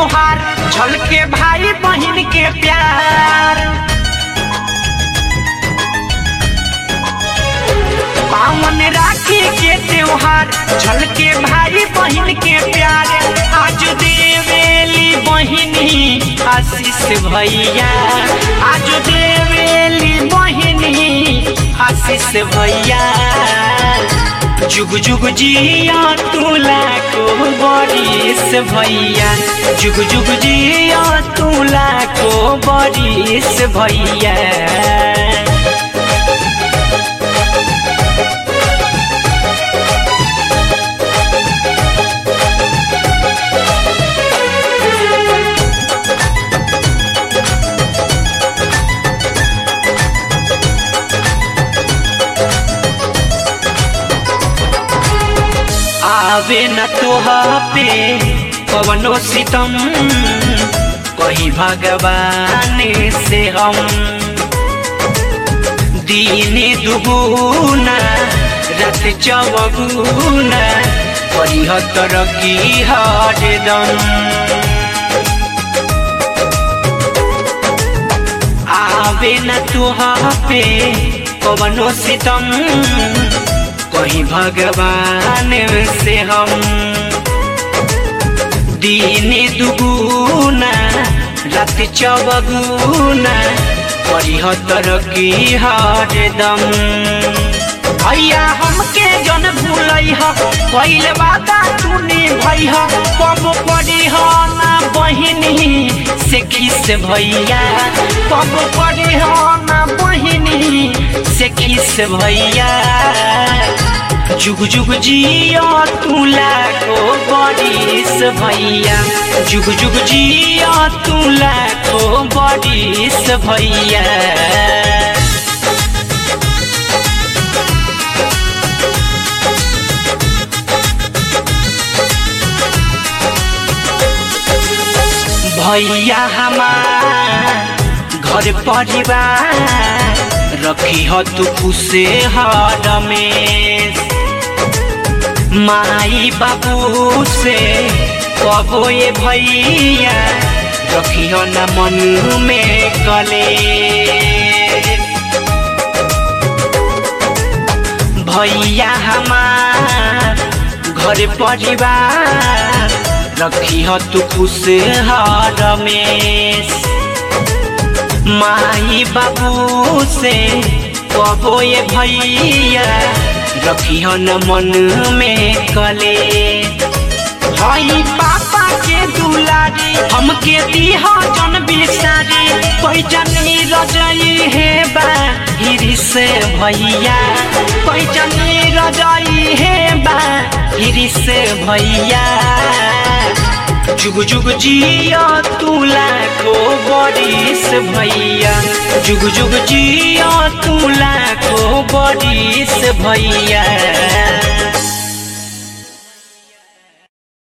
त्योहार झलके भाई बहन के प्यार। पावन राखी के त्योहार झलके भाई बहन के प्यार। आज देवेली बहिनी आशीष भैया, आज देवेली बहिनी आशीष भैया। जुग जुग जिया तुला को बरिस भैया, जुग जुग जिया तुला को बरिस भैया। आवे न तोहा पे पवनो सितम, कही भगवान से हम। दीने दुगुना रात चौगुना, परिहतर की हरदम। आवे न तोहा पे पवनो सितम, कहीं भगवान से हम। दीने दुगुना रात चौगुना, परिहतर की हरदम। भैया हमके जन भूलई ह, पहले वादा तूने भैया। कब पड़ी ह ना बहिनी से खिस भैया, कब पड़ी ह ना बहिनी से खिस भैया। जुग जुग जिया तुला को बरिस भैया, जुग जुग जिया तुला को बरिस भैया। भैया हमार घर परिवार, रखी ह तू खुशे हर में। माई बाबू से कबो ये भैया, रखी हो न मन में कले। भैया हमार घर परिवार, रखी हो तू खुश हर में। माई बाबू से कबो ये भैया, रखी हो न मन में कले। हई पापा के दुलारी, हमके दीह जन बिसारी। पैजनी रजई है बा हिरी से भैया, पैजनी रजई है बा हिरी से भैया। जुग जुग जिया तुला को बरिस भैया, जुग जुग जिया तुला को बरिस भैया।